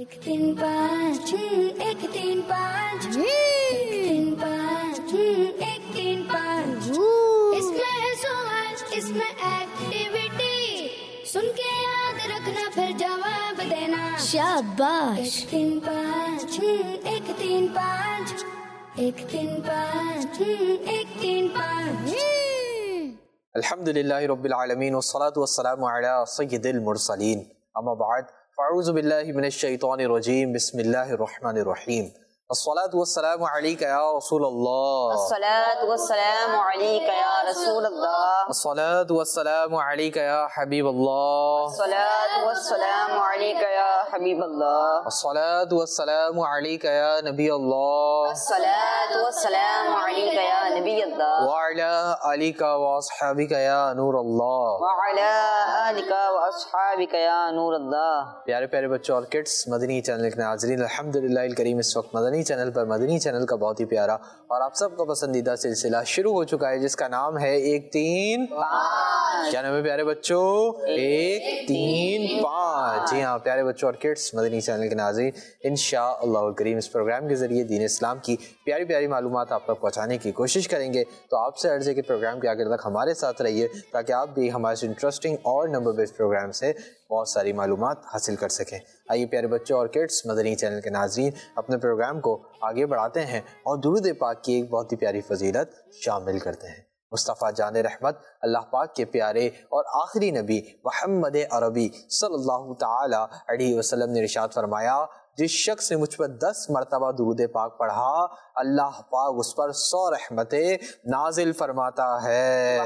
एक तीन पाँच एक तीन पाँच तीन पाँच एक तीन पाँच। इसमें है सवाल इसमें एक्टिविटी, सुन के याद रखना फिर जवाब देना। शाबाश। एक तीन पाँच एक तीन पाँच एक तीन पाँच एक तीन पाँच। अल्हम्दुलिल्लाहि रब्बिल आलमीन वस्सलातु वस्सलामु अला सय्यिदिल मुरसलीन अम्मा बाद फ़अऊज़ु बिल्लाहि मिनश शैतानिर रजीम बिस्मिल्लाहिर रहमानिर रहीम। अस्सलातु वस्सलामु अलैका या रसूलल्लाह। अस्सलातु वस्सलामु अलैका या रसूलल्लाह। अस्सलातु वस्सलामु अलैका या हबीबल्लाह। अस्सलातु वस्सलामु अलैका या हबीबल्लाह। अस्सलातु वस्सलामु अलैका या नबीअल्लाह। अस्सलातु वस्सलामु अलैका या नबीअल्लाह। व अला आलिका व अस्हाबिका या नूरल्लाह। व अला आलिका व अस्हाबिका या नूरल्लाह। प्यारे प्यारे बच्चों और किड्स, मदनी चैनल के नाज़रीन, अल्हम्दुलिल्लाह करीम इस वक्त मदनी चैनल पर मदनी चैनल का बहुत ही प्यारा और आप सबका पसंदीदा सिलसिला शुरू हो चुका है जिसका नाम है एक तीन पाँच। क्या नाम है प्यारे बच्चों? एक तीन पाँच। जी हाँ प्यारे बच्चों और किड्स, मदनी चैनल के नाज़रीन, इंशाअल्लाह करीम इस प्रोग्राम के ज़रिए दीन इस्लाम की प्यारी प्यारी मालूमात आप तक पहुँचाने की कोशिश करेंगे। तो आपसे अर्ज़ है कि प्रोग्राम के आखिर तक हमारे साथ रहिए ताकि आप भी हमारे इंटरेस्टिंग और नंबर बेस्ड प्रोग्राम से बहुत सारी मालूमात हासिल कर सकें। आइए प्यारे बच्चों और किड्स, मदनी चैनल के नाज़रीन, अपने प्रोग्राम को आगे बढ़ाते हैं और दुरूद पाक की एक बहुत ही प्यारी फजीलत शामिल करते हैं। मुस्तफ़ा जान रहमत अल्लाह पाक के प्यारे और आखिरी नबी मुहम्मद अरबी सल्लल्लाहु ताला अलैहि वसल्लम ने इरशाद फरमाया, जिस शख्स ने मुझ पर 10 मरतबा दुरूद पाक पढ़ा अल्लाह पाक उस पर 100 रहमतें नाजिल फरमाता है।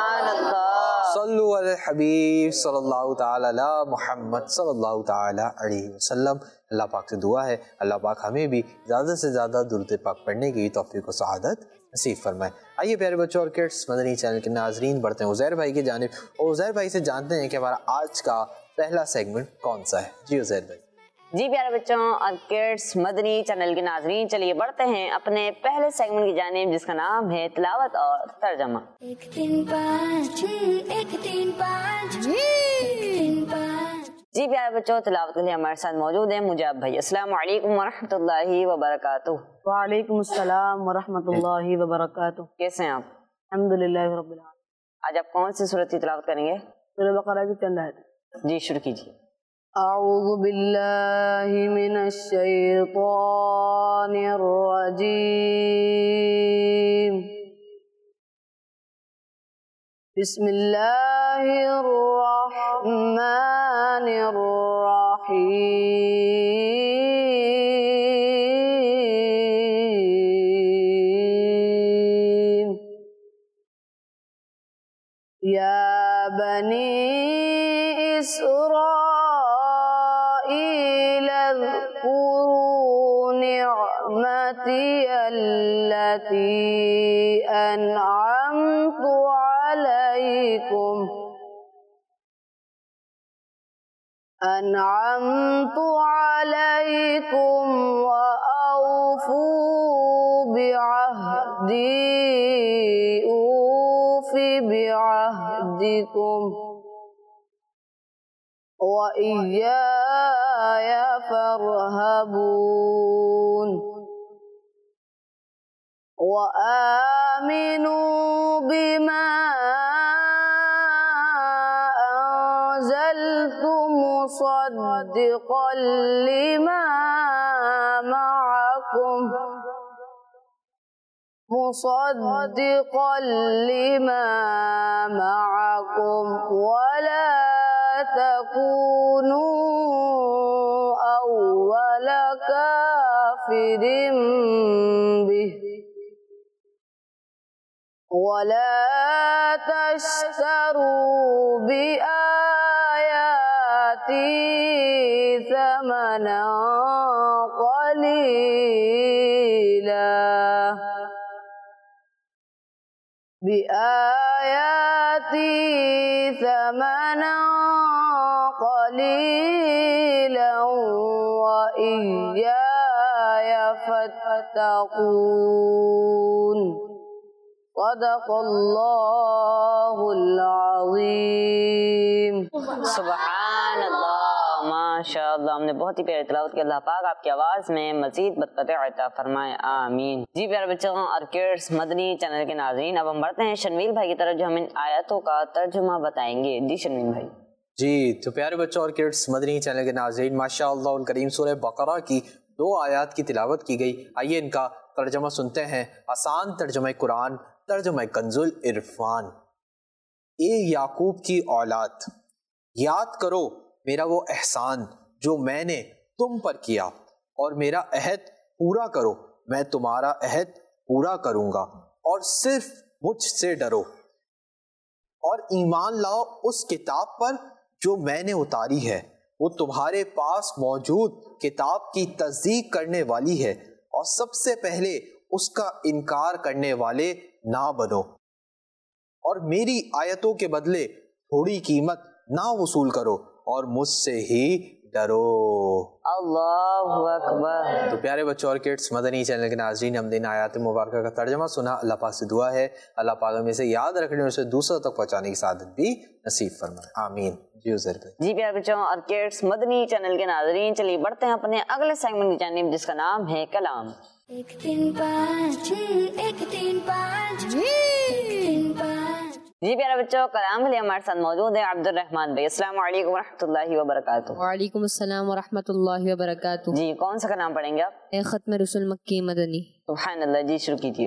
सल्लु अला हबीब सल्लल्लाहु ताला अला मुहम्मद सल्लल्लाहु ताला अलैहि वसल्लम। अल्लाह पाक से दुआ है अल्लाह पाक हमें भी ज़्यादा से ज़्यादा दुरूद पाक पढ़ने की तौफीक व सआदत नसीब फरमाए। आइए प्यारे बच्चों और किड्स, मदनी चैनल के नाजरीन, बढ़ते हैं उज़ैर भाई की जानिब और उज़ैर भाई से जानते हैं कि हमारा आज का पहला सेगमेंट कौन सा है। जी उज़ैर भाई। जी प्यारे बच्चों और किड्स, मदनी चैनल के नाजरीन, चलिए बढ़ते हैं अपने पहले सेगमेंट की जानिब जिसका नाम है तिलावत और तर्जमा। एक तीन पाँच एक तीन पाँच एक तीन पाँच। जी प्यारे बच्चों, तिलावत के लिए हमारे साथ मौजूद हैं मुजाब भाई। अस्सलामु अलैकुम वरहमतुल्लाहि वबरकातुहू। वालेकुम अस्सलाम वरहमतुल्लाहि वबरकातुहू। कैसे हैं आप? अल्हम्दुलिल्लाह रब्बिल आलमीन। आज आप कौन सी सूरत की तिलावत करेंगे? सूरह बकरा की चंद आयत। जी शुरू कीजिए। अऊज़ु बिल्लाहि मिनश शैतानिर रजीम। बिस्मिल्लाहिर रहमानिर रहीम। या बनी इस्राईल अज़्कुरू निअमती अल्लती अनअमतु अलैकुम व औफू बिअहदी ऊफि बिअहदिकुम व इय्याया फरहबून। व आमिनू बिमा अंज़लतु मुसद्दिक़न लिमा मअकुम वला तकूनू अव्वल काफिरिन बिही वला तश्तरू बिआयाती समना क़लीला बिआयाती समना क़लीला व इय्याया फत्तक़ून। सदक़ल्लाहुल अज़ीम। सुबहानल्लाह, ماشاءاللہ ہم نے بہت ہی پیاری تلاوت کی. اللہ پاک آپ کی آواز میں مزید برکت عطا فرمائے, آمین. جی پیارے بچوں اور کڈس مدنی چینل کے ناظرین, اب ہم بڑھتے ہیں شنویل بھائی کی طرف جو ہمیں آیاتوں کا ترجمہ بتائیں گے. جی شنویل بھائی. جی تو پیارے بچوں اور کڈس مدنی چینل کے ناظرین, ماشاءاللہ الکریم سورہ بقرہ کی 2 آیات کی تلاوت کی گئی. آئیے ان کا ترجمہ سنتے ہیں. آسان ترجمہ قرآن, ترجمہ کنز العرفان. اے یعقوب کی اولاد, یاد کرو میرا وہ احسان جو میں نے تم پر کیا, اور میرا عہد پورا کرو, میں تمہارا عہد پورا کروں گا, اور صرف مجھ سے ڈرو, اور ایمان لاؤ اس کتاب پر جو میں نے اتاری ہے, وہ تمہارے پاس موجود کتاب کی تصدیق کرنے والی ہے, اور سب سے پہلے اس کا انکار کرنے والے نہ بنو, اور میری آیتوں کے بدلے تھوڑی قیمت نہ وصول کرو, اور مجھ سے ہی ڈرو. اللہ اکبر. تو پیارے بچوں اور کڈس مدنی چینل کے ناظرین, ہم نے ان آیات مبارکہ کا ترجمہ سنا. اللہ پاک سے دعا ہے اللہ پاک ہمیں اسے یاد رکھنے اور اسے دوسروں تک پہنچانے کی سعادت بھی نصیب فرمائے, آمین. جی عزیر بھائی. جی پیارے بچوں اور کڈس مدنی چینل کے ناظرین, چلیے بڑھتے ہیں اپنے اگلے سیگمنٹ کی جانب جس کا نام ہے کلام. 1 3 5 1 3 5 1 3 5. جی پیارے بچوں, کلام کے لیے ہمارے ساتھ موجود ہے عبد الرحمن بھائی. السلام علیکم ورحمۃ اللہ وبرکاتہ. وعلیکم السلام ورحمۃ اللہ وبرکاتہ. جی کون سا کلام پڑھیں گے آپ؟ ختم رسول مکی مدنی. سبحان اللہ. جی شروع کیجیے.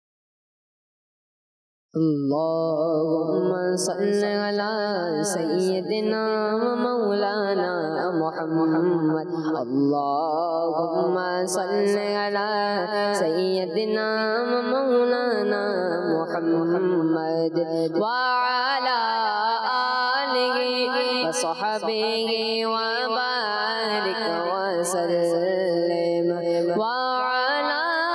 اللہم صلی علی سیدنا و مولانا محمد. اللہم صلی علی سیدنا و مولانا محمد وعلی آلہ و صحبہ و بارک وسلم وعلی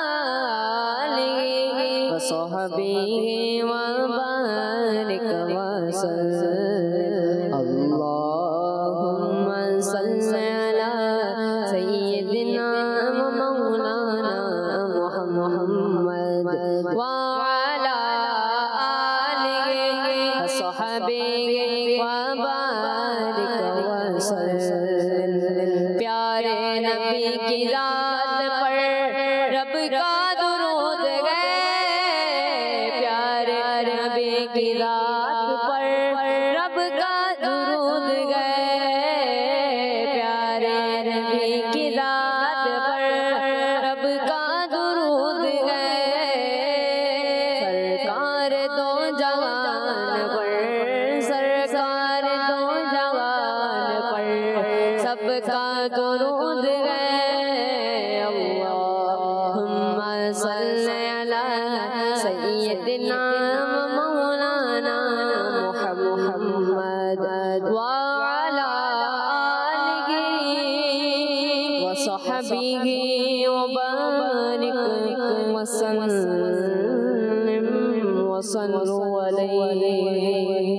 آلہ و صحبہ وبارک وسلم. اللہم صلی علی سیدنا و مولانا محمد وعلی آلہ و صحبہ وبارک وسلم. پیارے نبی کی ذات پر رب کا درود گئے, پیارے نبی کی ذات پر رب کا درود گئے, پیارے نبی کی ذات پر رب کا درود گئے. سرکار دو جوان پر, سرکار دو جوان پر سب کا درود گئے. اللہم صلی علی سیدنا و مولانا محمد وعلی آلہ و صحبہ وبارک وسلم وصلوا علیہ.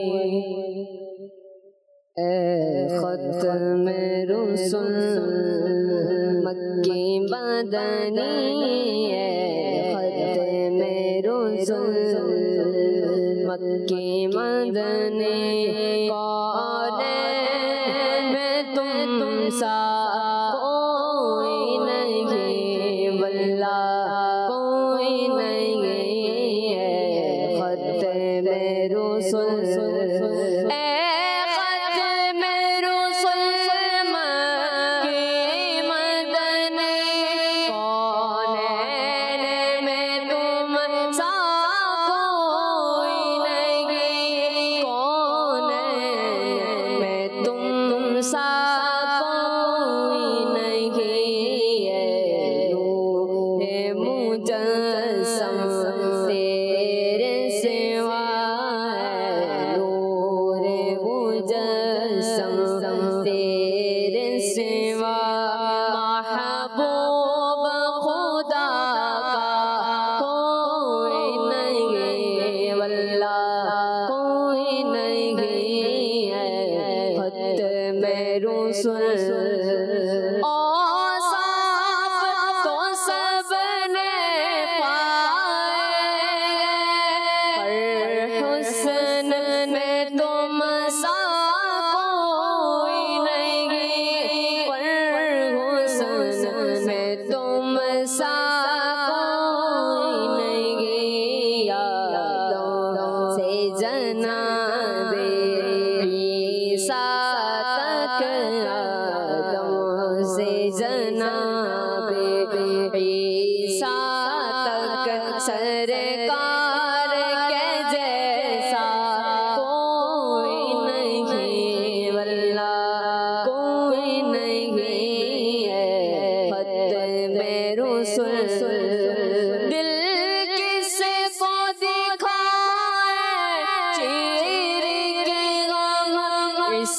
اے ختم رسل مکی مدنی, اے ختم رسل مکی مدنی, کونین میں تم سا کوئی نہیں, واللہ کوئی نہیں. اے ختم رسل, اے رسول دل کس کو دکھائے چیر کے غم اس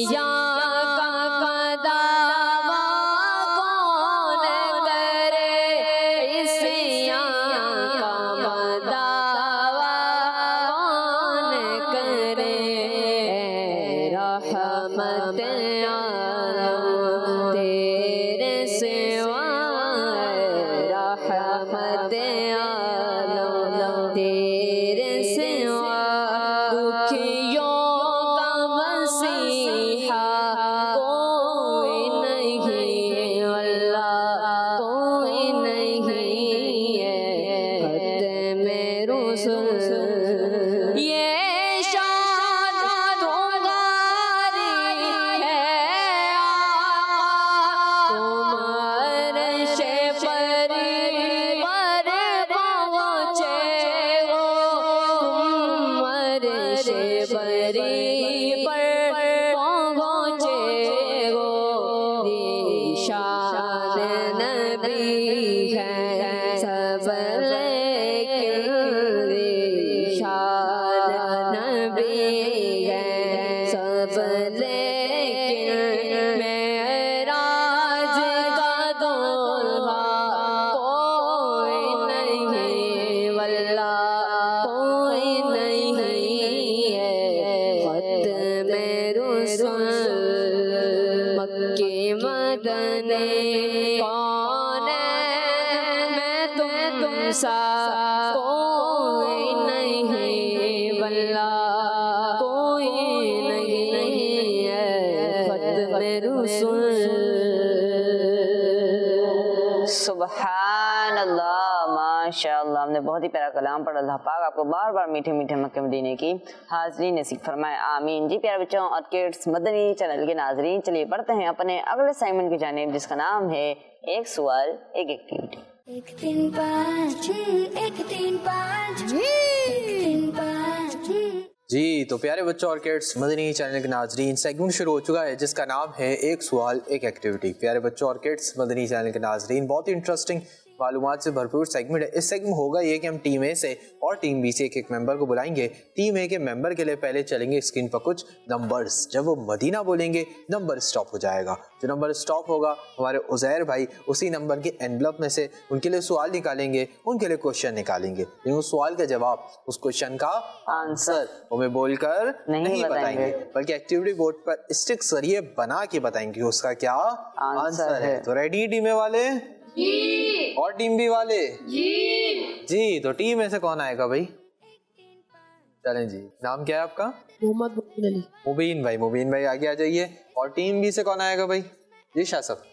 سبحان اللہ، ماشاء اللہ. ہم نے بہت ہی پیارا کلام پڑھا. اللہ پاک آپ کو بار بار میٹھے میٹھے مکہ مدینے کی حاضری نصیب فرمائے، آمین. جی پیارے بچوں اور کڈس مدنی چینل کے ناظرین، چلیے بڑھتے ہیں اپنے اگلے سیگمنٹ کی جانب، جس کا نام ہے ایک سوال ایک ایکٹیویٹی. 1 3 5 1 3 5 1 3 5. جی تو پیارے بچوں اور کڈس مدنی چینل کے ناظرین، سیگمنٹ شروع ہو چکا ہے جس کا نام ہے ایک سوال ایک ایکٹیویٹی. پیارے بچوں اور کڈس مدنی چینل کے ناظرین، بہت ہی انٹرسٹنگ معلومات سے بھرپور سیگمنٹ ہے. اس سیگمنٹ ہوگا یہ کہ ہم ٹیم اے سے اور ٹیم بی سے ایک ایک ممبر کو بلائیں گے. ٹیم اے کے ممبر کے لیے پہلے چلیں گے اسکرین پر کچھ نمبرز. جب وہ مدینہ بولیں گے نمبر اسٹاپ ہو جائے گا. جو نمبر اسٹاپ ہوگا ہمارے عزیر بھائی اسی نمبر کے انویلپ میں سے ان کے لیے سوال نکالیں گے، ان کے لیے کوشچن نکالیں گے. لیکن اس سوال کا جواب، اس کوشچن کا آنسر ہمیں بول کر نہیں بتائیں گے، بلکہ ایکٹیویٹی بورڈ پر اسٹک ذریعے بنا کے بتائیں گے اس کا کیا آنسر ہے. تو ریڈی ٹیم اے والے؟ جی. اور ٹیم بی والے؟ جی. جی تو ٹیم اے سے کون آئے گا بھائی؟ چلیں جی، نام کیا ہے آپ کا؟ محمد مبین علی. مبین بھائی، مبین بھائی آگے آ جائیے. اور ٹیم بی سے کون آئے گا بھائی؟ جی شاہ صاحب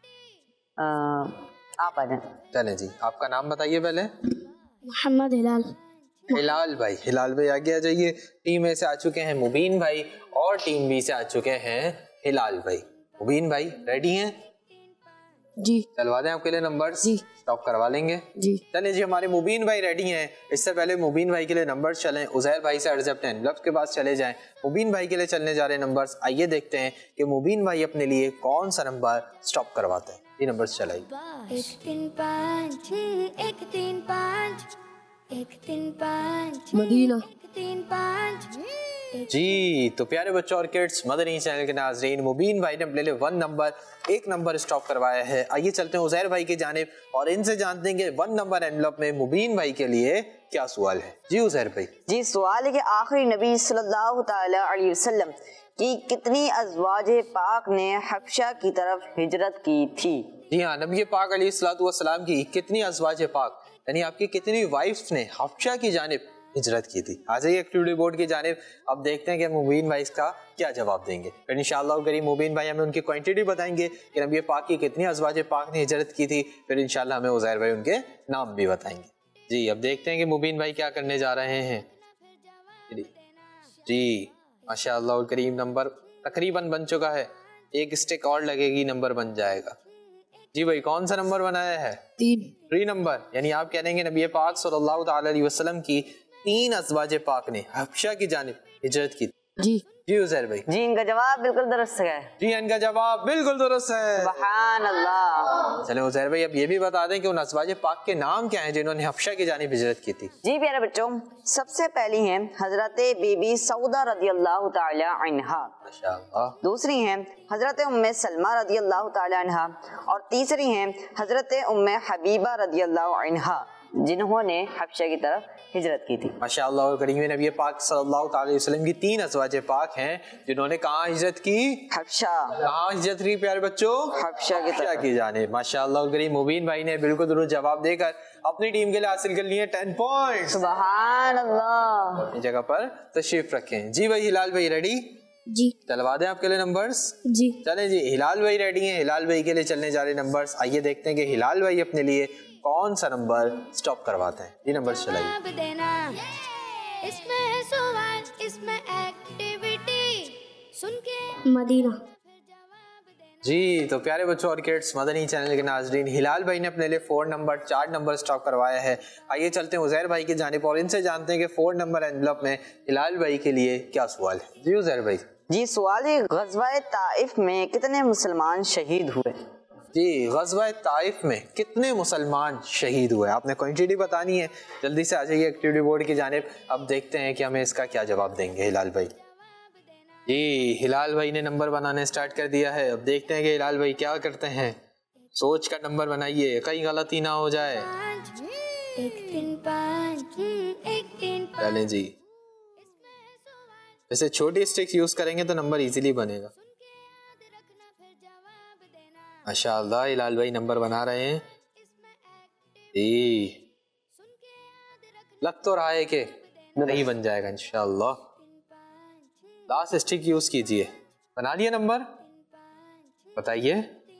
آپ آ جائیں. چلیں جی، آپ کا نام بتائیے پہلے. محمد ہلال. ہلال بھائی، ہلال بھائی آگے آ جائیے. ٹیم اے سے آ چکے ہیں مبین بھائی اور ٹیم بی سے آ چکے ہیں ہلال بھائی. مبین بھائی ریڈی ہیں؟ جی. چلوا دیں آپ کے لیے نمبر؟ جی. اسٹاپ کروا لیں گے. جی. چلیں جی، ہمارے مبین بھائی ریڈی ہیں. اس سے پہلے مبین بھائی کے لیے نمبر چلیں. عزیر بھائی سے ایڈزپٹ انویلپ کے پاس چلے جائیں. مبین بھائی کے لیے چلنے جا رہے نمبرز. آئیے دیکھتے ہیں کہ مبین بھائی اپنے لیے کون سا نمبر اسٹاپ کرواتے ہیں. یہ نمبرز چلائیے. 1 3 5 1 3 5 1 3 5 مدینہ. 1 3 5. جی تو پیارے بچوں اور کڈس مدنی چینل کے ناظرین، مبین بھائی نے اپنے لیے ایک نمبر اسٹاپ کروایا ہے. آئیے چلتے ہیں عزیر بھائی کی جانب اور ان سے جانتے ہیں کہ 1 نمبر انویلپ میں مبین بھائی کے لیے کیا سوال ہے. جی عزیر بھائی. جی سوال ہے کہ آخری نبی صلی اللہ تعالی علیہ وسلم کی کتنی ازواج پاک نے حبشہ کی طرف ہجرت کی تھی؟ جی ہاں، نبی پاک علیہ الصلوۃ والسلام کی کتنی ازواج پاک یعنی آپ کی کتنی وائفز نے حبشہ کی جانب ہجرت کی تھی. آ جائیے ایکٹیویٹی بورڈ کی جانب. اب دیکھتے ہیں کہ مبین بھائی اس کا کیا جواب دیں گے. پھر انشاءاللہ کریم مبین بھائی ہمیں ان کی کوانٹٹی بتائیں گے کہ نبی پاک کی کتنی ازواج پاک نے ہجرت کی تھی. پھر انشاءاللہ ہمیں عزیر بھائی ان کے نام بھی بتائیں گے. جی اب دیکھتے ہیں کہ مبین بھائی کیا کرنے جا رہے ہیں. جی ماشاءاللہ الکریم نمبر تقریباً بن چکا ہے. ایک اسٹک اور لگے گی، نمبر بن جائے گا. جی بھائی کون سا نمبر بنایا ہے؟ 3 نمبر. یعنی آپ کہہ رہے ہیں کہ نبی پاک صلی اللہ تعالی علیہ وسلم کی 3 ازواج پاک نے حبشہ کی جانب ہجرت کی. جی. جی عزیر بھائی. جی ان کا جواب بالکل درست ہے. جی ان کا جواب بالکل درست ہے. سبحان اللہ. चले उज़ैर भाई अब ये भी बता दें कि उन अज़वाज पाक के नाम क्या हैं जिन्होंने हबशा की जानिब हिजरत की थी। जी प्यारे बच्चों, सबसे पहली हैं हजरत बीबी सऊदा रज़ी अल्लाह ताला अन्हा, माशाअल्लाह। दूसरी हैं हजरत उम्मे सलमा रज़ी अल्लाह ताला अन्हा और तीसरी हैं हजरत उम्मे हबीबा रज़ी अल्लाह अन्हा जिन्होंने हबशा की तरफ हिजरत की थी। माशाअल्लाह और करीम नबी पाक सल्लल्लाहु अलैहि वसल्लम की 3 अज़वाज पाक हैं जिन्होंने कहाँ हिजरत की? हबशा। कहाँ हिजरत की प्यारे बच्चों? हबशा की जानिब। माशाअल्लाह और करीम मुबीन भाई ने बिल्कुल दुरुस्त जवाब देकर अपनी टीम के लिए हासिल कर लिए 10 पॉइंट। सुभान अल्लाह। अपनी जगह पर तशरीफ रखें। जी भाई हिलाल भाई रेडी? जी चलवा दें आपके लिए नंबर्स? जी चलें जी, हिलाल भाई रेडी हैं। हिलाल भाई के लिए चलने जा रहे नंबर्स। आइए देखते हैं कि हिलाल भाई अपने लिए कौन सा नंबर स्टॉप करवाते हैं। ये नंबर चलाइए। जवाब देना, इसमें है सवाल, इसमें एक्टिविटी, सुन के मदीना। जी तो प्यारे बच्चों और किड्स, मदनी चैनल के नाजरीन, हिलाल भाई ने अपने लिए 4 नंबर स्टॉप करवाया है। आइए चलते हैं उज़ैर भाई की जानिब और इनसे जानते हैं कि 4 नंबर एनवलप में हिलाल भाई के लिए क्या सवाल है। जी उज़ैर भाई। जी सवाल है, ग़ज़वा ताइफ में कितने मुसलमान शहीद हुए? जी ग़ज़वा ताइफ में कितने मुसलमान शहीद हुए? आपने क्वांटिटी बतानी है। जल्दी से आ जाइए एक्टिविटी बोर्ड की जानिब। अब देखते हैं कि हमें इसका क्या जवाब देंगे हिलाल भाई। जी हिलाल भाई ने नंबर बनाने स्टार्ट कर दिया है। अब देखते हैं कि हिलाल भाई क्या करते हैं। सोच का नंबर बनाइए, कहीं गलती ना हो जाए। 1 3 5 1 3 5। चलें जी, वैसे छोटी स्टिक्स यूज करेंगे तो नंबर इजीली बनेगा। माशाअल्लाह हिलाल भाई नंबर बना रहे हैं। जी लग तो रहा है कि नहीं बन जाएगा इंशाअल्लाह। लास्ट स्टिक यूज कीजिए। बना लिया नंबर? बताइए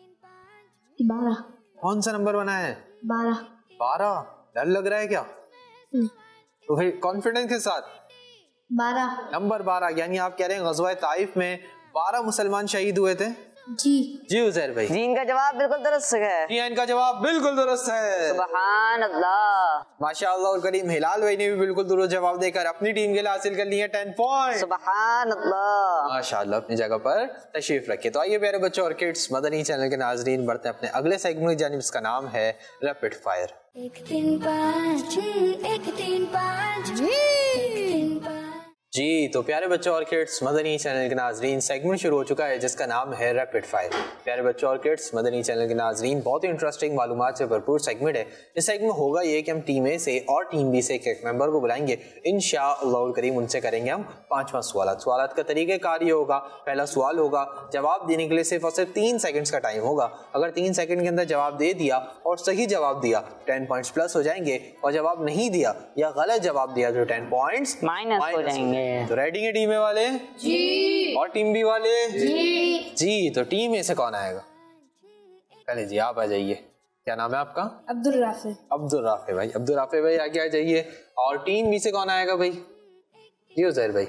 12। कौन सा नंबर बना है? 12। 12? डर लग रहा है क्या? नहीं। तो फिर कॉन्फिडेंस के साथ 12। नंबर 12 यानी आप कह रहे हैं ग़ज़वा ताइफ में 12 मुसलमान शहीद हुए थे। जी जी उज़ैर भाई। जी इनका जवाब बिल्कुल दुरुस्त है। जी इनका जवाब बिल्कुल दुरुस्त है। सुभान अल्लाह। माशाअल्लाह और करीम हिलाल भाई ने भी बिल्कुल दुरुस्त जवाब देकर अपनी टीम के लिए हासिल कर लिए 10 पॉइंट। सुभान अल्लाह। माशाअल्लाह अपनी जगह पर तशरीफ रखिए। तो आइए प्यारे बच्चों और किड्स, मदनी चैनल के नाजरीन, बढ़ते हैं अपने अगले सेगमेंट की जानिब। इसका नाम है रैपिड फायर। 1 3 5 1 3 5 1 3 5। जी तो प्यारे बच्चों और किड्स, मदनी चैनल के नाजरीन, सेगमेंट शुरू हो चुका है जिसका नाम है रैपिड फायर। प्यारे बच्चों और किड्स, मदनी चैनल के नाजरीन, बहुत ही इंटरेस्टिंग मालूमात से भरपूर सेगमेंट है। इस सेगमेंट में होगा ये कि हम टीम ए से और टीम बी से एक मेंबर को बुलाएंगे। इंशाअल्लाह करीम उनसे करेंगे हम 5 सवाल का तरीक़ेकार ये होगा, पहला सवाल होगा, जवाब देने के लिए सिर्फ और सिर्फ 3 सेकंड्स का टाइम होगा। अगर 3 सेकंड के अंदर जवाब दे दिया और सही जवाब दिया 10 पॉइंट्स प्लस हो जाएंगे, और जवाब नहीं दिया या गलत जवाब दिया तो 10 पॉइंट्स माइनस हो जाएंगे। तो रेडी है टीम ए वाले? जी। और टीम बी वाले? जी। जी तो टीम ए से कौन आएगा? चलिए जी आप आ जाइए। क्या नाम है आपका? अब्दुल राफे। अब्दुल राफे भाई। अब्दुल राफे भाई आगे आ जाइए। और टीम बी से कौन आएगा भाई? जी उज़ैर भाई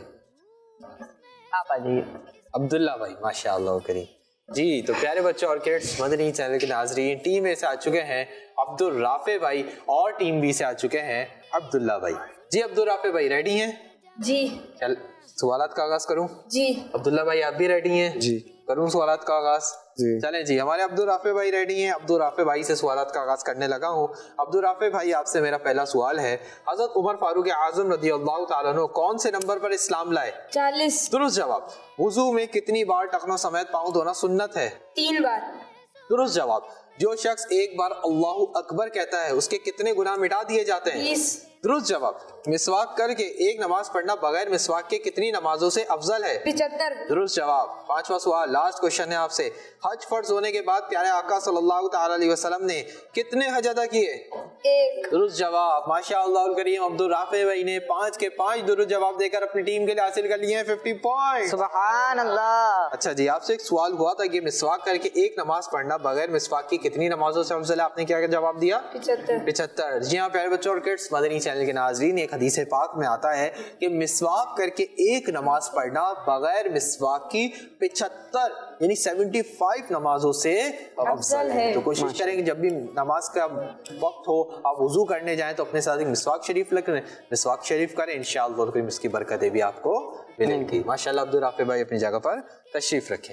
आप आ जाइए। अब्दुल्ला भाई। माशाअल्लाह करीम। जी तो प्यारे बच्चों और किड्स, मदनी चैनल के नाजरीन, टीम ए से आ चुके हैं अब्दुल राफे भाई और टीम बी से आ चुके हैं अब्दुल्ला भाई। जी अब्दुल राफे भाई रेडी हैं? जी। चल सवालात का आगाज करूं? जी। अब्दुल्ला भाई आप भी रेडी हैं? जी। करूं सवालात का आगाज? जी। चलें जी, हमारे अब्दुल राफे भाई रेडी हैं। अब्दुल राफे भाई से सवालात का आगाज करने लगा हूं। अब्दुल राफे भाई आपसे मेरा पहला सवाल है, हजरत उमर फारूक आजम रज़ियल्लाहु ताला अन्हु कौन से नंबर पर इस्लाम लाए? 40। दुरुस्त जवाब। वुजू में कितनी बार टखनों समेत पाँव धोना सुन्नत है? 3 बार। दुरुस्त जवाब। जो शख्स एक बार अल्लाहु अकबर कहता है उसके कितने गुनाह मिटा दिए जाते हैं? 20। दुरुस्त जवाब। मिसवाक करके एक नमाज पढ़ना बगैर मिसवाक के कितनी नमाजों से अफजल है? 75। दुरुस्त जवाब। 5वां सवाल, लास्ट क्वेश्चन है आपसे। हज फर्ज होने के बाद प्यारे आका सल्लल्लाहु ताला अलैहि वसल्लम ने कितने हज अदा किए? 1। दुरुस्त जवाब। माशाअल्लाह करीम अब्दुल राफे भाई ने 5 के 5 दुरुस्त जवाब देकर अपनी टीम के लिए हासिल कर लिए हैं 50 पॉइंट। सुभान अल्लाह। अच्छा जी, आपसे एक सवाल हुआ था कि मिसवाक करके एक नमाज पढ़ना बगैर मिसवाक की कितनी नमाजों से अफजल है? आपने क्या जवाब दिया? 75। जी हाँ प्यारे बच्चों और किड्स, मदनी चैनल के नाजरीन, एक हदीस पाक में आता है कि मिसवाक करके एक नमाज पढ़ना बगैर मिसवाक की 75 यानी 75 नमाजों से अफजल है। तो कोशिश करें कि जब भी नमाज का वक्त हो, आप वुजू करने जाएं तो अपने साथ एक मिसवाक शरीफ लेकर मिसवाक शरीफ करें। इंशाअल्लाह इसकी बरकतें भी आपको मिलेंगी। माशाअल्लाह अब्दुल राफे भाई अपनी जगह पर तशरीफ रखें।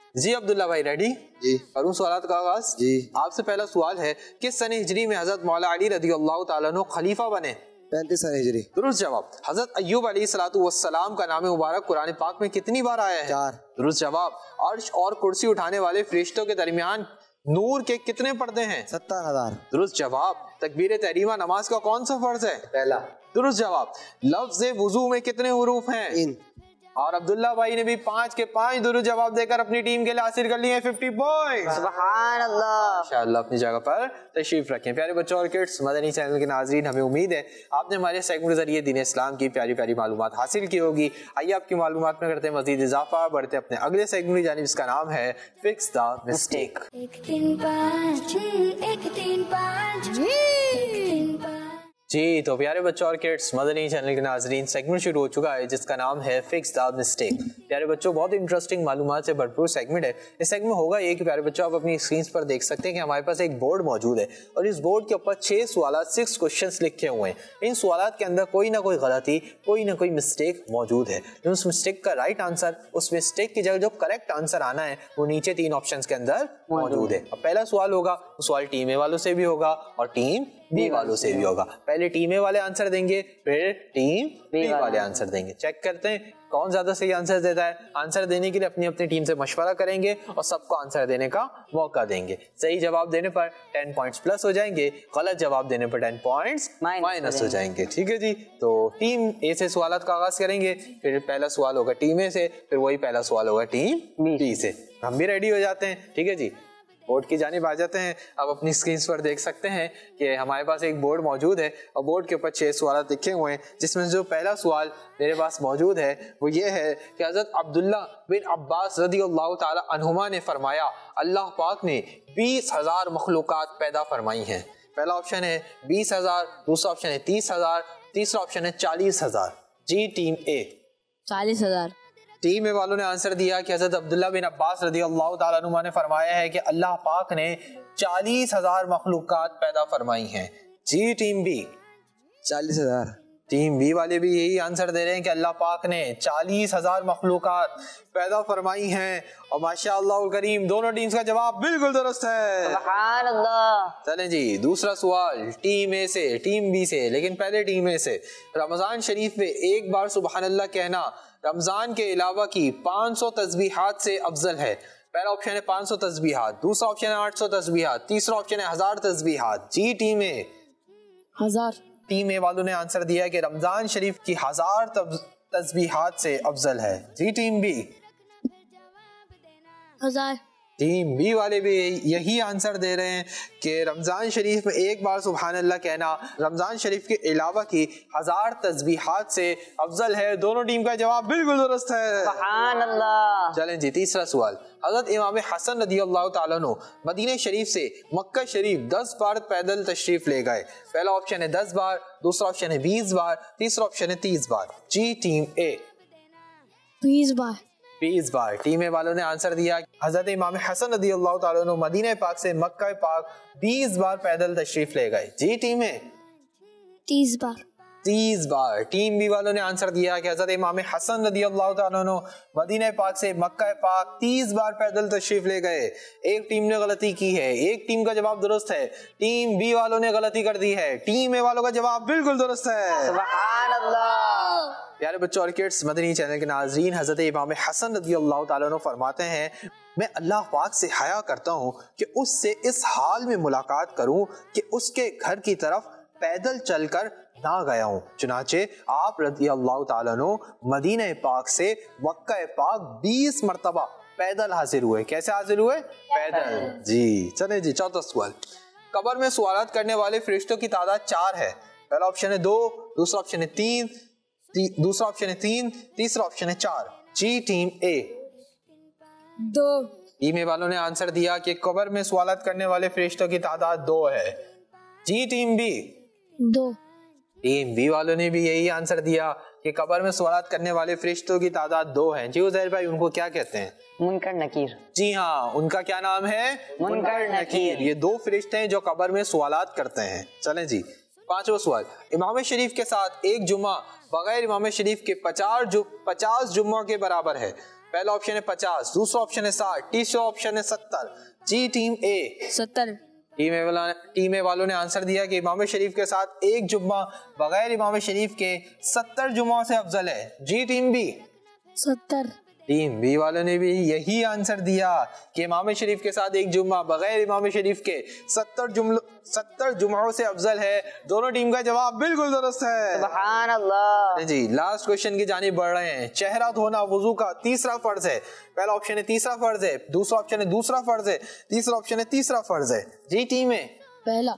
जी अब्दुल्ला भाई रेडी? जी। करूं सवालात का आगाज? जी। आपसे पहला सवाल है, किस सन हिजरी में हजरत मौला अली रज़ी अल्लाह ताला अन्हु खलीफा बने? 35 सन हिजरी। दुरुस्त जवाब। हजरत अय्यूब अलैहिस्सलातु वस्सलाम का नाम मुबारक कुरान पाक में कितनी बार आया है? 4। दुरुस्त जवाब। अर्श और कुर्सी उठाने वाले फरिश्तों के दरमियान नूर के कितने पर्दे हैं? 70,000। दुरुस्त जवाब। तकबीर तहरीमा नमाज का कौन सा फर्ज है? पहला। दुरुस्त जवाब। लफ्ज़ वुजू में कितने हुरूफ हैं? 3। और अब्दुल्ला भाई ने भी 5 के 5 दुरुस्त जवाब देकर अपनी टीम के लिए हासिल कर लिए 50 पॉइंट। सुभान अल्लाह। माशाअल्लाह, अपनी जगह पर तशरीफ रखें। प्यारे बच्चों और किड्स, मदनी चैनल के नाज़रीन, हमें उम्मीद है आपने हमारे सेगमेंट के जरिए दीन इस्लाम की प्यारी प्यारी मालूमात हासिल की होगी। आइए आपकी मालूमात में करते हैं मजीद इजाफा, बढ़ते अपने अगले सेगमेंट की जानिब, जिसका नाम है फिक्स द मिस्टेक। 1 3 5 1 3 5 1 3 5। जी तो प्यारे बच्चों और किड्स, मदनी चैनल के नाजरीन, सेगमेंट शुरू हो चुका है जिसका नाम है फिक्स द मिस्टेक। प्यारे बच्चों, बहुत इंटरेस्टिंग मालूमात से भरपूर सेगमेंट है। इस सेगमेंट होगा ये कि प्यारे बच्चों, आप अपनी स्क्रीन पर देख सकते हैं कि हमारे पास एक बोर्ड मौजूद है और इस बोर्ड के ऊपर 6 सवाल 6 क्वेश्चंस लिखे हुए हैं। इन सवाल के अंदर कोई ना कोई गलती, कोई ना कोई मिस्टेक मौजूद है। उस मिस्टेक का राइट आंसर, उस मिस्टेक की जगह जो करेक्ट आंसर आना है वो नीचे 3 ऑप्शंस के अंदर मौजूद है। अब पहला सवाल होगा, सवाल टीम ए वालों से भी होगा और टीम बी वालों से भी होगा। पहले टीम ए वाले आंसर देंगे, फिर टीम बी वाले आंसर देंगे। चेक करते हैं कौन ज्यादा सही आंसर देता है। आंसर देने के लिए अपनी अपनी टीम से मशवरा करेंगे और सबको आंसर देने का मौका देंगे। सही जवाब देने पर 10 पॉइंट्स प्लस हो जाएंगे, गलत जवाब देने पर 10 पॉइंट्स माइनस हो जाएंगे। ठीक है जी। तो टीम ए से सवालात का आगाज करेंगे, फिर पहला सवाल होगा टीम ए से, फिर वही पहला सवाल होगा टीम बी से। हम भी रेडी हो जाते हैं। ठीक है जी, बोर्ड की जानिब आ जाते हैं। अब अपनी स्क्रीन पर देख सकते हैं कि हमारे पास एक बोर्ड मौजूद है और बोर्ड के ऊपर 6 सवाल लिखे हुए हैं, जिसमें जो पहला सवाल मेरे पास मौजूद है वो ये है कि हजरत अब्दुल्ला बिन अब्बास रज़ियल्लाहु ताला अन्हुमा ने फरमाया, अल्लाह पाक ने 20,000 मखलूकात पैदा फरमाई हैं। पहला ऑप्शन है 20,000, दूसरा ऑप्शन है 30,000, तीसरा ऑप्शन है 40,000। जी टीम ए। 40,000। टीम ए वालों ने आंसर दिया कि हजरत अब्दुल्ला बिन अब्बास रज़ियल्लाहु ताला अन्हुमा ने फरमाया है कि अल्लाह पाक ने 40,000 मखलूकात पैदा फरमाई हैं। जी टीम बी। 40,000। टीम बी वाले भी यही आंसर दे रहे हैं कि अल्लाह पाक ने 40,000 मखलूकात पैदा फरमाई हैं और माशाअल्लाह करीम दोनों टीम्स का जवाब बिल्कुल दुरुस्त है। सुभान अल्लाह। चलें जी, दूसरा सवाल टीम ए से, टीम बी से, लेकिन पहले टीम ए से। रमजान शरीफ में एक बार सुबहान अल्लाह कहना रमजान के अलावा की 500 तस्बीहात से अफजल है। पहला ऑप्शन है 500 तस्बीहात, दूसरा ऑप्शन है 800 तस्बीहात, तीसरा ऑप्शन है 1000 तस्बीहात। जी टीम ए। 1000। टीम ए वालों ने आंसर दिया कि रमजान शरीफ की 1000 तस्बीहात से अफजल है। जी टीम बी। 1000। टीम बी वाले भी यही आंसर दे रहे हैं कि रमजान शरीफ में एक बार सुबहान अल्लाह कहना रमजान शरीफ के अलावा की 1000 तस्बीहात से अफजल है। दोनों टीम का जवाब बिल्कुल दुरुस्त है। सुभान अल्लाह। चलें जी, तीसरा सवाल। हज़रत इमाम हसन रज़ियल्लाहु ताला अन्हु मदीना शरीफ से मक्का शरीफ 10 बार पैदल तशरीफ ले गए। पहला ऑप्शन है 10 बार, दूसरा ऑप्शन है 20 बार, तीसरा ऑप्शन है 30 बार। जी टीम ए। 20 बार। 20 बार। टीम ए वालों ने आंसर दिया हजरत इमाम हसन रज़ियल्लाहु ताला अन्हु मदीना पाक से मक्का पाक 20 बार पैदल तशरीफ ले गए। जी टीम ए। 30 बार। 30 बार। टीम बी वालों ने आंसर दिया कि हजरत इमाम हसन रज़ियल्लाहु ताला अन्हु मदीना पाक से मक्का पाक 30 बार पैदल तशरीफ ले गए। एक टीम ने गलती की है, एक टीम का जवाब दुरुस्त है। टीम बी वालों ने गलती कर दी है। टीम ए वालों का जवाब बिल्कुल दुरुस्त है। सुभान अल्लाह। प्यारे बच्चों और किड्स, मदनी चैनल के नाज़रीन, हजरत इमाम हसन रज़ियल्लाहु ताला अन्हु फरमाते हैं, मैं अल्लाह पाक से हया करता हूँ कि उससे इस हाल में मुलाकात करूँ कि उसके घर की तरफ पैदल चलकर ना गया हूँ। चुनाचे आप रज़ियल्लाहु ताला अन्हु मदीना पाक से मक्का पाक 20 मरतबा पैदल हाजिर हुए। कैसे हाजिर हुए? पैदल। जी चले जी, चौथा सवाल। कब्र में सवालात करने वाले फरिश्तों की तादाद 4 है। पहला ऑप्शन है 2, दूसरा ऑप्शन है 3, दूसरा ऑप्शन है 3, तीसरा ऑप्शन है 4। जी टीम ए। 2। टीम ए वालों ने आंसर दिया कि कब्र में सवालात करने वाले फरिश्तों की तादाद 2 है। जी टीम बी। 2। टीम बी वालों ने भी यही आंसर दिया कि कब्र में सवालात करने वाले फरिश्तों की तादाद 2 है। जी उज़ैर भाई, उनको क्या कहते हैं? मुनकर नकीर। जी हाँ, उनका क्या नाम है? मुनकर नकीर। ये 2 फरिश्ते हैं जो कब्र में सवालात करते हैं। चलें जी, पांचवा सवाल। इमाम शरीफ के साथ एक जुम्मा बगैर इमाम शरीफ के 50 जुम्मों के बराबर है। पहला ऑप्शन है 50, दूसरा ऑप्शन है 60, तीसरा ऑप्शन है 70। जी टीम ए 70। टीम ए वालों ने आंसर दिया कि इमाम शरीफ के साथ एक जुम्मा बगैर इमाम शरीफ के 70 जुम्मों से अफजल है। जी टीम बी 70। टीम बी वालों ने भी यही आंसर दिया कि इमाम शरीफ के साथ एक जुम्मा बगैर इमाम शरीफ के 70 जुम्मों से अफजल है। दोनों टीम का जवाब बिल्कुल दुरुस्त है। सुभान अल्लाह। जी लास्ट क्वेश्चन की जानिब बढ़ रहे हैं। चेहरा धोना वुजू का तीसरा फर्ज है। पहला ऑप्शन है तीसरा फर्ज है, दूसरा ऑप्शन है दूसरा फर्ज है, तीसरा ऑप्शन है तीसरा फर्ज है। जी टीम ए पहला।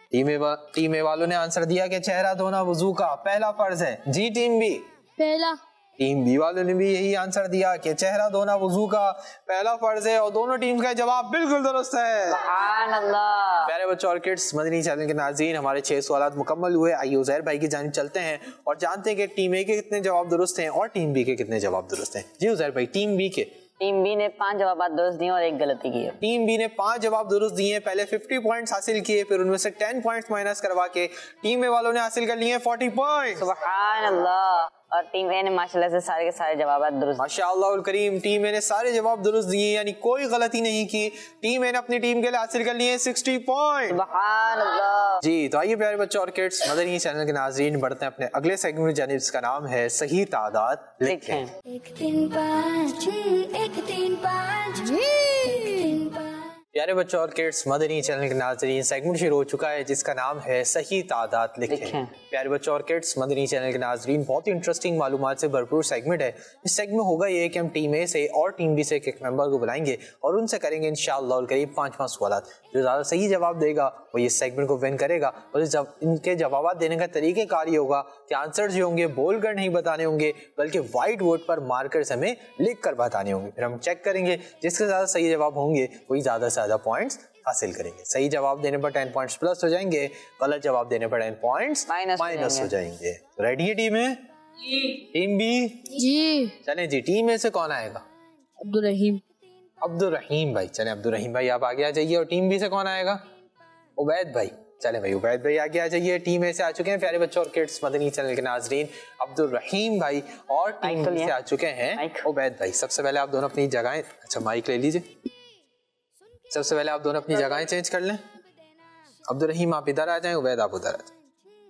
टीम ए वालों ने आंसर दिया कि चेहरा धोना वुजू का पहला फर्ज है। जी टीम बी पहला। टीम बी वालों ने भी यही आंसर दिया कि चेहरा धोना वुजू का पहला फर्ज है और दोनों टीम का जवाब बिल्कुल दुरुस्त है। सुभान अल्लाह। प्यारे बच्चों और किड्स, मदनी चैनल के नाज़रीन, हमारे 6 सवाल मुकम्मल हुए। आइए उज़ैर भाई की जानिब चलते हैं और जानते हैं कि टीम ए के कितने जवाब दुरुस्त हैं और टीम बी के कितने जवाब दुरुस्त हैं। जी उज़ैर भाई, टीम बी के। टीम बी ने 5 जवाब दुरुस्त दिए और एक गलती की है। टीम बी ने 5 जवाब दुरुस्त दिए, पहले 50 पॉइंट्स हासिल किए, फिर उनमें से 10 पॉइंट्स माइनस करवा के टीम ए वालों ने हासिल कर लिए 40 पॉइंट्स। सुभान अल्लाह। और टीम ए ने माशाल्लाह से सारे के सारे जवाब दुरुस्त। माशाअल्लाह उल करीम, टीम ए ने सारे जवाब दुरुस्त दिए, यानी कोई गलती नहीं की। टीम ए ने अपनी टीम के लिए हासिल कर लिए 60 पॉइंट। सुभान अल्लाह। जी तो आइए प्यारे बच्चों और किड्स, मदनी चैनल के नाज़रीन, बढ़ते हैं अपने अगले सेगमेंट जानिब, जिसका नाम है सही तादाद लिखें। 1 3 5 1 3 5 1 3 5। प्यारे बच्चों और किड्स, मदनी चैनल के नाज़रीन, सेगमेंट शुरू हो चुका है जिसका नाम है सही तादाद लिखें। प्यारे बच्चों और किड्स, मदनी चैनल के नाज़रीन, बहुत ही इंटरेस्टिंग मालूमात से भरपूर सेगमेंट है। इस सेगमेंट होगा ये कि हम टीम ए से और टीम बी से एक मेंबर को बुलाएंगे और उनसे करेंगे इंशाअल्लाह करीब 5 सवाल। जो ज़्यादा सही जवाब देगा वो ये सेगमेंट को विन करेगा। और इनके जवाब देने का तरीक़ेकार ये होगा कि आंसर जो होंगे बोल कर नहीं बताने होंगे, बल्कि वाइट बोर्ड पर मार्कर से हमें लिख कर बताने होंगे। फिर हम चेक करेंगे, जिसके ज़्यादा सही जवाब होंगे वही ज़्यादा से ज़्यादा पॉइंट्स हासिल करेंगे। सही जवाब देने पर 10 पॉइंट्स प्लस हो जाएंगे, गलत जवाब देने पर 10 पॉइंट्स माइनस हो जाएंगे। रेडी है टीम है? टीम बी जी। चलें जी, टीम ए से कौन आएगा? अब्दुल रहीम। अब्दुल रहीम भाई। चलें अब्दुल रहीम भाई आप आगे आ जाइए। और टीम बी से कौन आएगा? उबैद भाई। चलें भाई उबैद भाई आगे आ जाइए। टीम ए से आ चुके हैं प्यारे बच्चों और किड्स, मदनी चैनल के नाज़रीन, अब्दुल रहीम भाई। और टीम बी से आ चुके हैं उबैद भाई। सबसे पहले आप दोनों अपनी जगहें, अच्छा माइक ले लीजिए। सबसे पहले आप दोनों अपनी जगहें चेंज कर लें। अब्दुल रहीम आप इधर आ जाएं, उबैद आप उधर आ जाएं।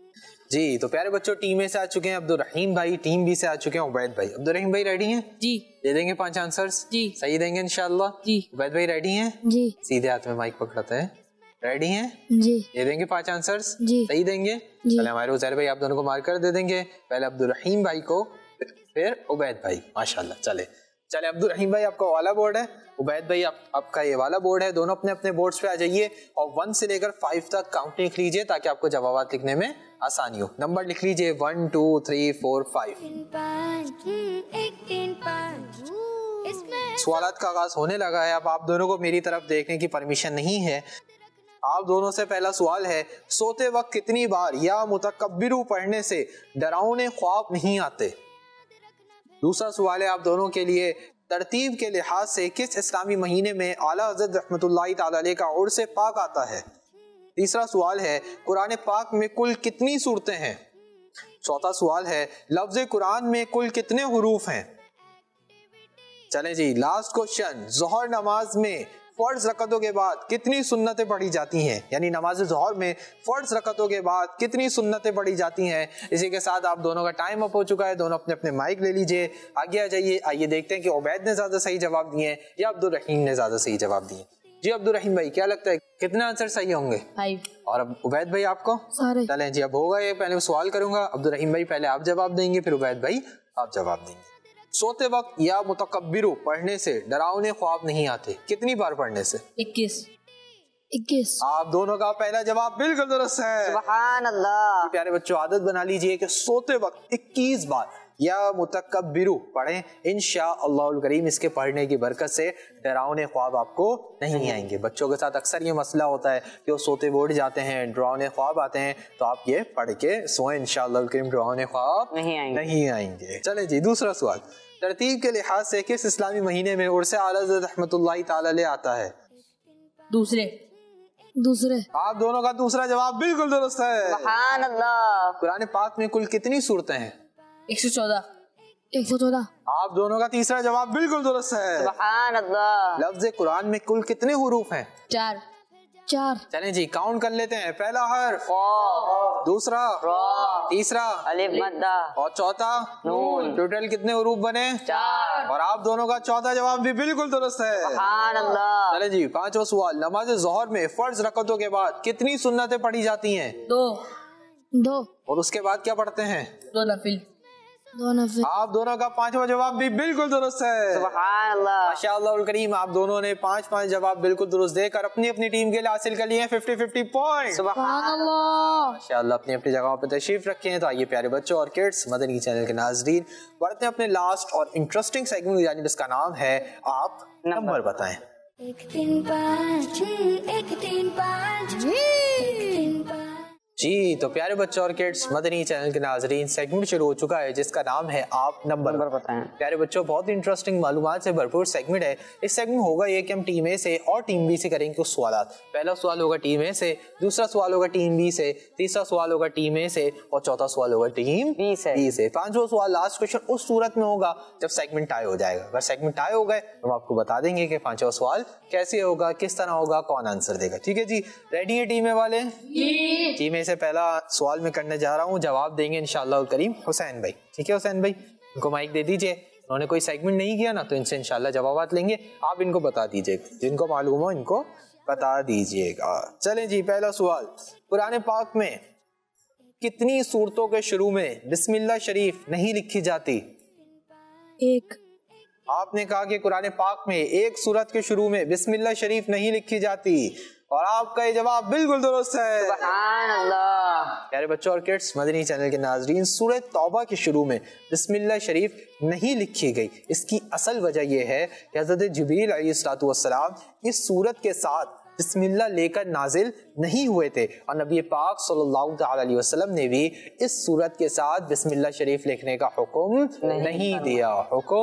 जी तो प्यारे बच्चों, टीम ए से आ चुके हैं अब्दुल रहीम भाई, टीम बी से आ चुके हैं उबैद भाई। अब्दुल रहीम भाई रेडी हैं? जी। दे देंगे 5 आंसर्स? जी। सही देंगे इंशाअल्लाह? जी। उबैद भाई रेडी हैं? जी। सीधे हाथ में माइक पकड़ते हैं। रेडी हैं? जी। दे देंगे 5 आंसर्स? जी। सही देंगे? जी। चले हमारे उज़ैर भाई आप दोनों को मार्कर दे देंगे, पहले अब्दुल रहीम भाई को फिर उबैद भाई। माशाल्लाह। चले अब्दुल रहीम भाई आपका वाला बोर्ड है, उबैद भाई आपका ये वाला बोर्ड है। दोनों अपने अपने बोर्ड्स पे आ जाइए और 1 से लेकर 5 तक काउंट लिख लीजिए ताकि आपको जवाब लिखने में आसानी हो। नंबर लिख लीजिए 1 2 3 4 5। 1 3 5 इसमें सवालात का आगाज होने लगा है। अब आप दोनों को मेरी तरफ देखने की परमिशन नहीं है। आप दोनों से पहला सवाल है, सोते वक्त कितनी बार या मुतकब्बिरु पढ़ने से डरावने ख्वाब नहीं आते? दूसरा सवाल है आप दोनों के लिए, तरतीब के लिहाज से किस इस्लामी महीने में आला हज़रत रहमतुल्लाहि तआला अलैह का उर्स पाक आता है? तीसरा सवाल है, कुरान पाक में कुल कितनी सूरतें हैं? चौथा सवाल है, लफ्ज़ कुरान में कुल कितने हुरूफ हैं? चलें जी, लास्ट क्वेश्चन, ज़ोहर नमाज में फर्ज रकतों के बाद कितनी सुन्नतें पढ़ी जाती हैं? यानी नमाज ज़ोहर में फर्ज रकतों के बाद कितनी सुन्नतें पढ़ी जाती हैं? इसी के साथ आप दोनों का टाइम अप हो चुका है। दोनों अपने अपने माइक ले लीजिए, आगे आ जाइए। आइए देखते हैं कि उबैद ने ज्यादा सही जवाब दिए या अब्दुल रहीम ने ज्यादा सही जवाब दिए। जी अब्दुल रहीम भाई, क्या लगता है कितने आंसर सही होंगे? 5। और अब उबैद भाई आपको? सारे। चलें जी, अब होगा ये, पहले सवाल करूंगा, अब्दुल रहीम भाई पहले आप जवाब देंगे, फिर उबैद भाई आप जवाब देंगे। सोते वक्त या मुतकब्बिरु पढ़ने से डरावने ख्वाब नहीं आते, कितनी बार पढ़ने से? 21। आप दोनों का पहला जवाब बिल्कुल दुरुस्त है। सुभान अल्लाह। प्यारे बच्चों, आदत बना लीजिए कि सोते वक्त 21 बार या मुतकब्बिरु पढ़ें, इंशाअल्लाहुल करीम इसके पढ़ने की बरकत से डरावने ख्वाब आपको नहीं आएंगे। बच्चों के साथ अक्सर ये मसला होता है कि वो सोते बोर्ड जाते हैं, डरावने ख्वाब आते हैं, तो आप ये पढ़ के सोएं, इंशाअल्लाहुल करीम डरावने ख्वाब नहीं आएंगे। चलें जी, दूसरा सवाल, तरतीब के लिहाज से किस इस्लामी महीने में उर्स आला हज़रत रहमतुल्लाहि तआला अलैह आता है? दूसरे। आप दोनों का दूसरा जवाब बिल्कुल दुरुस्त है। सुभान अल्लाह। कुरान पाक में कुल कितनी सूरतें हैं? 114। 114 आप दोनों का तीसरा जवाब बिल्कुल दुरुस्त है। सुभान अल्लाह। लफ्ज कुरान में कुल कितने हुरूफ हैं? 4 चलें जी काउंट कर लेते हैं। पहला हर्फ, क़ाफ, दूसरा, रा, तीसरा, अलिफ मद्दा, और चौथा नून। टोटल कितने हुरूफ बने? 4। और आप दोनों का चौथा जवाब भी बिल्कुल दुरुस्त है। सुभान अल्लाह। चले जी पांचवा सवाल, नमाज ज़ोहर में फर्ज रकअतों के बाद कितनी सुन्नतें पढ़ी जाती हैं? 2 और उसके बाद क्या पढ़ते हैं? 2 नफिल। आप दोनों का पांचवा जवाब भी बिल्कुल दुरुस्त है। सुभान अल्लाह। माशाअल्लाह करीम, आप दोनों ने 5-5 जवाब बिल्कुल दुरुस्त देकर अपनी अपनी टीम के लिए हासिल कर लिए हैं 50-50 पॉइंट। सुभान अल्लाह। माशाअल्लाह अपनी अपनी जगहों पर तशरीफ रखे हैं। तो आइए प्यारे बच्चों और किड्स मदनी चैनल के नाज़रीन बढ़ते हैं अपने लास्ट और इंटरेस्टिंग सेगमेंट की जानिब, जिसका नाम है आप नंबर बताएं। 1 3 5 1 3 5 1 3 5। जी तो प्यारे बच्चों और किड्स मदनी चैनल के नाजरीन सेगमेंट शुरू हो चुका है जिसका नाम है आप नंबर बताएं। प्यारे बच्चों बहुत ही इंटरेस्टिंग मालूमात से भरपूर सेगमेंट है। इस सेगमेंट होगा ये कि हम टीम ए से और टीम बी से करेंगे कुछ सवाल। पहला सवाल होगा टीम ए से, दूसरा सवाल होगा टीम बी से, तीसरा सवाल होगा टीम ए से और चौथा सवाल होगा टीम बी से। पांचवा सवाल लास्ट क्वेश्चन उस सूरत में होगा जब सेगमेंट टाई हो जाएगा। अगर सेगमेंट टाई हो गए तो हम आपको बता देंगे कि पांचवा सवाल कैसे होगा, किस तरह होगा, कौन आंसर देगा। ठीक है जी, रेडी है टीम ए वाले? टीम ए से पहला सवाल में करने जा रहा हूँ, जवाब देंगे इंशाअल्लाह करीम हुसैन भाई। ठीक है हुसैन भाई, इनको माइक दे दीजिए। उन्होंने कोई सेगमेंट नहीं किया ना, तो इनसे इंशाअल्लाह जवाब लेंगे। आप इनको बता दीजिएगा, जिनको मालूम हो इनको बता दीजिएगा। चलें जी पहला सवाल, कुरान पाक में कितनी सूरतों के शुरू में बिस्मिल्लाह शरीफ नहीं लिखी जाती? 1 आपने कहा कि कुरान पाक में एक सूरत के शुरू में बिस्मिल्लाह शरीफ नहीं लिखी जाती और आपका ये जवाब बिल्कुल दुरुस्त है। सुभान अल्लाह। प्यारे बच्चों और किड्स मदनी चैनल के नाजरीन सूरह तौबा के शुरू में बिस्मिल्लाह शरीफ नहीं लिखी गई। इसकी असल वजह यह है कि हज़रत जिब्रील अलैहिस्सलाम इस सूरत के साथ बिस्मिल्लाह लेकर नाजिल नहीं हुए थे और नबी पाक सल्लल्लाहु अलैहि वसल्लम ने भी इस सूरत के साथ बिस्मिल्लाह शरीफ लिखने का हुक्म नहीं दिया।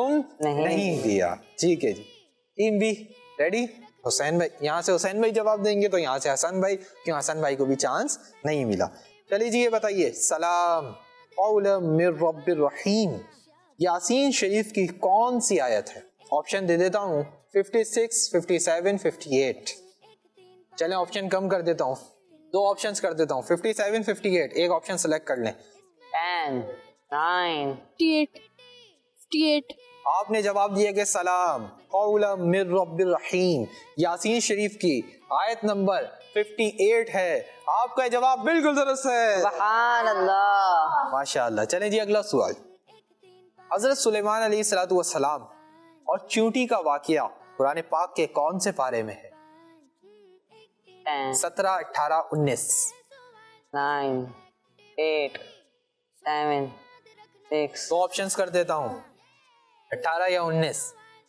ठीक है जी, टीम बी रेडी? हुसैन भाई, यहाँ से हुसैन भाई जवाब देंगे तो यहाँ से हसन भाई, क्यों हसन भाई को भी चांस नहीं मिला। चलिए जी ये बताइए, सलाम कौलम मिर रब्बिर रहीम यासीन शरीफ की कौन सी आयत है? ऑप्शन दे देता हूँ 56, 57, 58। चलें ऑप्शन कम कर देता हूँ, 2 ऑप्शंस कर देता हूँ, 57, 58। एक ऑप्शन सेलेक्ट कर लें। 10, 9, 58 आपने जवाब दिया कि सलाम कौलम मिर रब्बिर रहीम यासीन शरीफ की आयत नंबर 58 है। आपका जवाब बिल्कुल दुरुस्त है। सुभान अल्लाह। माशाअल्लाह। चलें जी अगला सवाल, हजरत सुलेमान अलैहिस्सलाम और चींटी का वाकया कुरान पाक के कौन से पारे में है? 17, 18, 19। 9, 8, 7, 6। 2 ऑप्शंस कर देता हूँ, 18 या 19।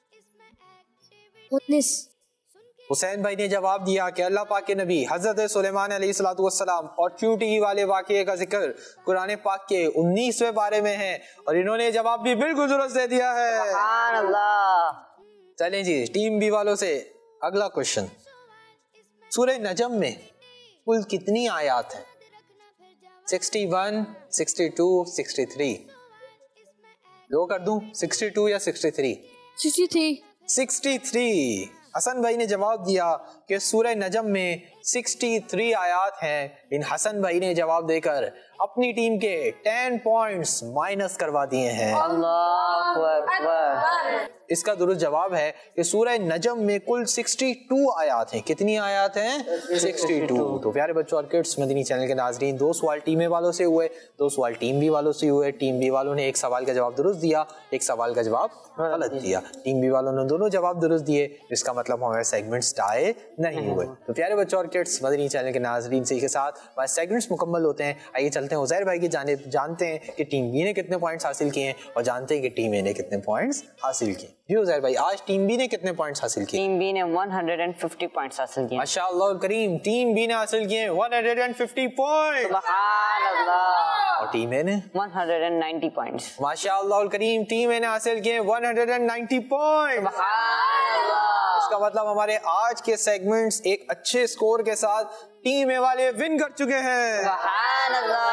19 हुसैन भाई ने जवाब दिया कि अल्लाह पाक के नबी हजरत सुलेमान अलैहिस्सलाम और चींटी वाले वाकये का जिक्र कुरान पाक के 19वें पारे में है और इन्होंने जवाब भी बिल्कुल दुरुस्त दे दिया है। सुभान अल्लाह। चलें जी टीम बी वालों से अगला क्वेश्चन, सूरह नजम में कुल कितनी आयत हैं? 61, 62, 63। दो कर दूं, 62 या 63? 63। हसन भाई ने जवाब दिया कि सूरह नजम में 63 आयत हैं। इन हसन भाई ने जवाब देकर अपनी टीम के 10 पॉइंट्स माइनस करवा दिए हैं। अल्लाहु अकबर। इसका दुरुस्त जवाब है कि सूरह नजम में कुल 62 आयत हैं। कितनी आयत हैं? 62। तो प्यारे बच्चों और किड्स मदनी चैनल के नाजरीन 2 सवाल टीम ए वालों से हुए, 2 सवाल टीम बी वालों से हुए। टीम बी वालों ने एक सवाल का जवाब दुरुस्त दिया, एक सवाल का जवाब गलत दिया। टीम बी वालों ने दोनों जवाब दुरुस्त दिए, जिसका मतलब हमारे सेगमेंट्स टाई नहीं हुए। तो प्यारे बच्चों और किड्स मदनी चैनल के नाजरीन से के साथ हमारे सेगमेंट्स मुकम्मल होते हैं। आइए चलते हैं उज़ैर भाई की जानिब, जानते हैं कि टीम बी ने कितने पॉइंट्स हासिल किए हैं और जानते हैं कि टीम ए ने कितने पॉइंट्स हासिल किए। जी उज़ैर भाई, आज टीम बी ने कितने पॉइंट्स हासिल किए? टीम बी ने 150 पॉइंट्स हासिल किए। माशाअल्लाह करीम, टीम बी ने हासिल किए 150 पॉइंट। सुभान अल्लाह। और टीम ए ने 190 पॉइंट्स। माशाअल्लाह करीम, टीम ए ने हासिल किए 190 पॉइंट। सुभान अल्लाह। इसका मतलब हमारे आज के सेगमेंट्स एक अच्छे स्कोर के साथ टीम ए वाले विन कर चुके हैं। सुभान अल्लाह।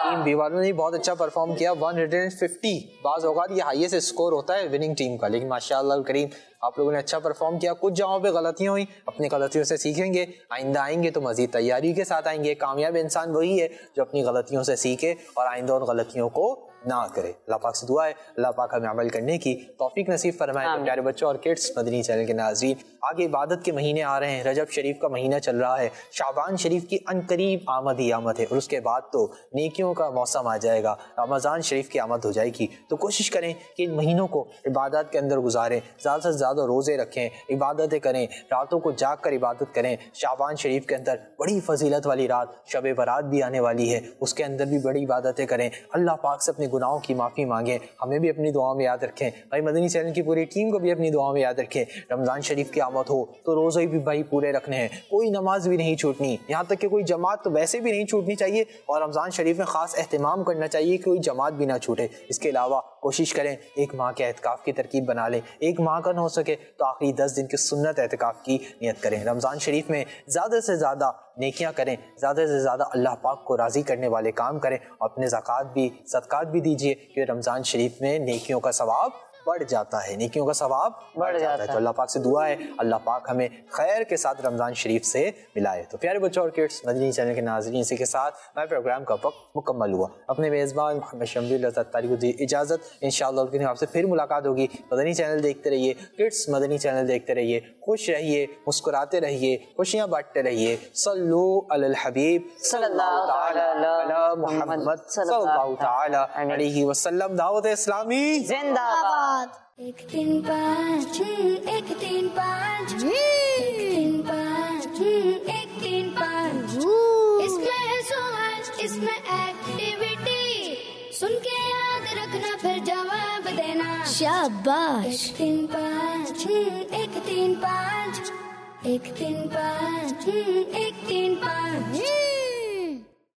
टीम बी वालों ने बहुत अच्छा परफॉर्म किया, 150। बाज़ औक़ात ये हाईएस्ट स्कोर होता है विनिंग टीम का, लेकिन माशाअल्लाह करीम आप लोगों ने अच्छा परफॉर्म किया। कुछ जगहों पे गलतियां हुई, अपनी गलतियों से सीखेंगे, आइंदा आएंगे तो मज़ीद तैयारी के साथ आएंगे। कामयाब इंसान वही है जो अपनी गलतियों से सीखे और आइंदा उन गलतियों को ना करे। अल्लाह पाक से दुआ है अल्लाह पाक हमें अमल करने की तौफीक नसीब फरमाए। तो प्यारे बच्चों और किड्स, मदनी चैनल के नाज़रीन, आगे इबादत के महीने आ रहे हैं, रजब शरीफ का महीना चल रहा है, शाबान शरीफ की अनकरीब आमद ही आमद है और उसके बाद तो नेकियों का मौसम आ जाएगा, रमज़ान शरीफ की आमद हो जाएगी। तो कोशिश करें कि इन महीनों को इबादत के अंदर गुजारें, ज़्यादा से ज़्यादा रोज़े रखें, इबादतें करें, रातों को जाग कर इबादत करें। शाबान शरीफ के अंदर बड़ी फजीलत वाली रात शब बारात भी आने वाली है, उसके अंदर भी बड़ी इबादतें करें, अल्लाह पाक से अपने गुनाहों की माफ़ी मांगें, हमें भी अपनी दुआओं में याद रखें। भाई मदनी चैनल की पूरी टीम को भी अपनी दुआओं में याद रखें। रमज़ान शरीफ की आमद हो तो रोज़े भी भाई पूरे रखने हैं, कोई नमाज भी नहीं छूटनी, यहाँ तक कि कोई जमात तो वैसे भी नहीं छूटनी चाहिए और रमज़ान शरीफ में ख़ास एहतमाम करना चाहिए कि कोई जमात भी ना छूटे। इसके अलावा कोशिश करें एक माह के एहतिकाफ़ की तरकीब बना लें, एक माह का न हो सके तो आखिरी 10 दिन की सुन्नत एहतिकाफ़ की नियत करें। रमज़ान शरीफ में ज़्यादा से ज़्यादा नेकियां करें, ज़्यादा से ज़्यादा अल्लाह पाक को राज़ी करने वाले काम करें और अपने ज़कात भी सदकात भी दीजिए कि रमज़ान शरीफ में नेकियों का सवाब बढ़ जाता है, नेकियों का सवाब बढ़ जाता है। तो अल्लाह पाक से दुआ है अल्लाह पाक हमें खैर के साथ रमज़ान शरीफ से मिलाए। तो प्यारे बच्चों और किड्स, मदनी चैनल के नाज़रीन, इसी के साथ मैं प्रोग्राम का वक्त मुकम्मल हुआ। अपने मेज़बान मोहम्मद शम्बील अत्तारी को दी इजाज़त। इंशाअल्लाह आपसे फिर मुलाकात होगी। मदनी चैनल देखते रहिए, किड्स मदनी चैनल देखते रहिए, खुश रहिए, मुस्कुराते रहिए, खुशियाँ बांटते रहिए। सल्लू अलल हबीब सल्लल्लाहु तआला अला मुहम्मद सल्लल्लाहु तआला अलैहि वसल्लम। दावत इस्लामी जिंदाबाद। एक तीन पाँच, एक तीन पाँच, एक तीन पाँच, एक तीन पाँच। इसमें है सवाल, इसमें एक्टिविटी, सुन के याद रखना फिर जवाब देना। शाबाश। एक तीन पाँच, एक तीन पाँच, एक तीन पाँच, एक तीन पाँच।